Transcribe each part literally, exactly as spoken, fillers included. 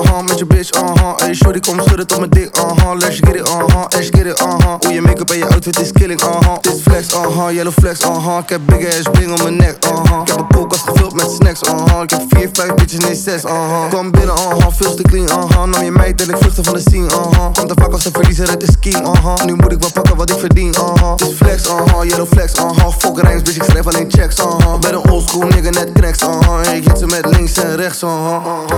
uh-huh, met je bitch, uh-huh. Hey, shorty, kom schudden tot mijn dik, uh-huh. Let's get it, uh-huh, let's get it, uh-huh. Hoe je make-up en je outfit is killing, uh-huh. Dit is flex, uh-huh, yellow flex, uh-huh. Ik heb big ass bling om mijn nek, uh-huh. Ik heb een koelkast gevuld met snacks, uh-huh. Ik heb vier, vijf bitches, nee zes, uh-huh. Kom binnen, uh-huh, veel te clean, uh-huh. Nam je meid en ik vluchtte van de scene, uh-huh. Komt te vaak als een verliezer uit de scheme, uh-huh. Nu moet ik wel pakken wat ik verdien, uh-huh. Dit is flex, uh-huh, yellow flex, uh-huh. Fuck rijms, bitch, ik schrijf alleen checks, uh-huh. Ben een oldschool nigga, net cracks, uh-huh. Ik hit ze met links en rechts, uh-huh, uh-huh.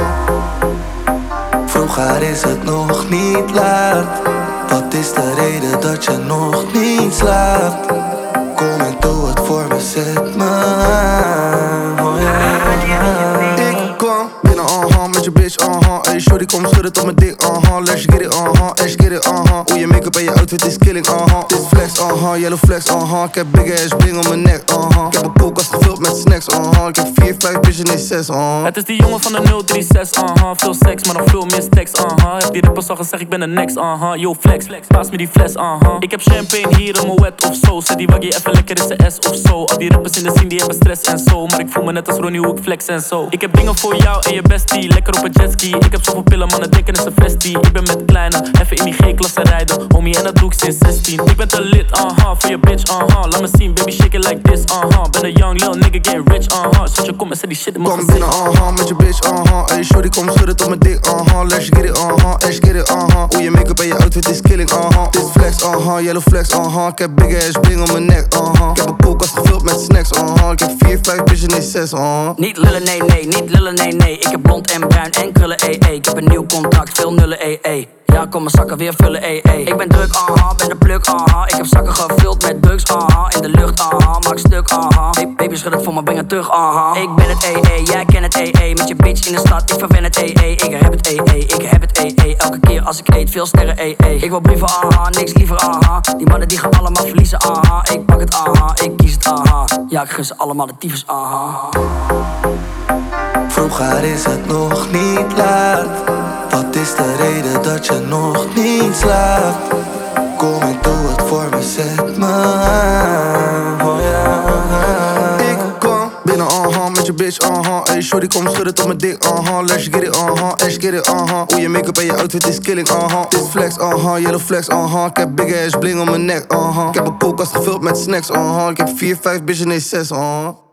Vroeger is het nog niet laat. Wat is de reden dat je nog niet slaapt? Kom en doe het voor me, zet me aan. Oh yeah. Ik kwam binnen, uh-huh, met je bitch, uh-huh. Hey, shorty, kom schudden tot mijn dik, uh-huh. Let's get it, uh-huh, let's get it, uh-huh. Hoe je make-up en je outfit is killing, uh-huh. Dit is flex, uh-huh, yellow flex, uh-huh. Ik heb big ass bling om mijn nek, uh-huh. Ik heb een koelkast gevuld met snacks, uh-huh. Ik heb vier, vijf bitches, nee zes, uh-huh. Het is die jongen van de nul drie zes, uh-huh. Veel seks, maar nog veel meer stacks, uh-huh. Heb die rappers al gezegd, ik ben de next, uh-huh. Yo, flex, paas me die fles, uh-huh. Ik heb champagne hier in mijn wet of zo. Zet die waggie even lekker in zijn S of zo. Al die rappers in de scene, die hebben stress en zo. Maar ik voel me net als Ronnie, hoe ik flex en zo. Ik heb dingen voor jou en je bestie, lekker op een jetski. Ik heb zoveel pillen, mannen denken is een vestie. Ik ben met kleine, even in die G-klasse rijden. Homie, en dat doe ik sinds zestien. Ik ben te lit, uh-huh, voor je bitch, uh-huh. Laat me zien, baby, shake it like this, uh-huh. Ben een young little nigga, getting rich, uh-huh. Zet je kom en zet die shit in mijn Kom gezicht. binnen, uh-huh, met je bitch, uh-huh. Hey, shorty, kom schudden tot mijn dik, uh-huh. Let's get it, uh-huh, let's get it, uh-huh. Hoe je make-up en je outfit is killing, uh-huh. Dit is flex, uh-huh, yellow flex, uh-huh. Ik heb big ass bling om mijn nek, uh-huh. Ik heb een koelkast gevuld met snacks, uh-huh. Ik heb vier, vijf bitches, nee zes, uh-huh. Niet lullen, nee, nee, niet lullen, nee, nee. Ik heb blond en bruin en krullen, ee, ee. Ik heb een nieuw contract, veel nullen, ee, ee. Ja, kom mijn zakken weer vullen, ee, ee. Ik ben druk, aha, ben de pluk, aha. Ik heb zakken gevuld met drugs, aha. In de lucht, aha, maak stuk, aha. Hey, baby, schud het voor me, breng het terug, aha. Ik ben het, ee, ee, jij kent het, ee, ee. Met je bitch in de stad, ik verwen het, ee, ee. Ik heb het, ee, ee, ik heb het, ee, ee. Elke keer als ik eet, veel sterren, ee, ee. Ik wil brieven, aha, niks liever, aha. Die mannen die gaan allemaal verliezen, aha. Ik pak het, aha, ik kies het, aha. Ja, ik gun ze allemaal de tyfus, aha. Vroeger is het nog niet laat. Wat is de reden dat je nog niet slaapt? Kom en doe het voor me, zet me aan. Oh yeah. Ik kwam binnen, uh-huh, met je bitch, uh-huh. Hey, shorty, kom schudden tot mijn dik, uh-huh. Let's get it, uh-huh, let's get it, uh-huh. Hoe je make-up en je outfit is killing, uh-huh. Dit is flex, uh-huh, yellow flex, uh-huh. Ik heb big ass bling om mijn nek, uh-huh. Ik heb een koelkast gevuld met snacks, uh-huh. Ik heb vier, vijf bitches, nee zes, uh-huh.